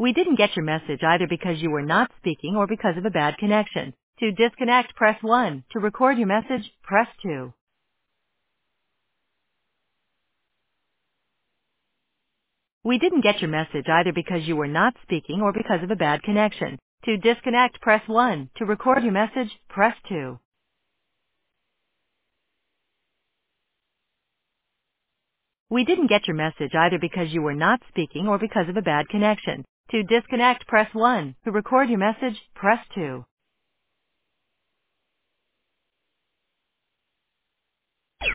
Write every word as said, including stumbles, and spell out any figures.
We didn't get your message either because you were not speaking or because of a bad connection. To disconnect, press one. To record your message, press two. We didn't get your message either because you were not speaking or because of a bad connection. To disconnect, press one. To record your message, press two. We didn't get your message either because you were not speaking or because of a bad connection. To disconnect, press one. To record your message, press two.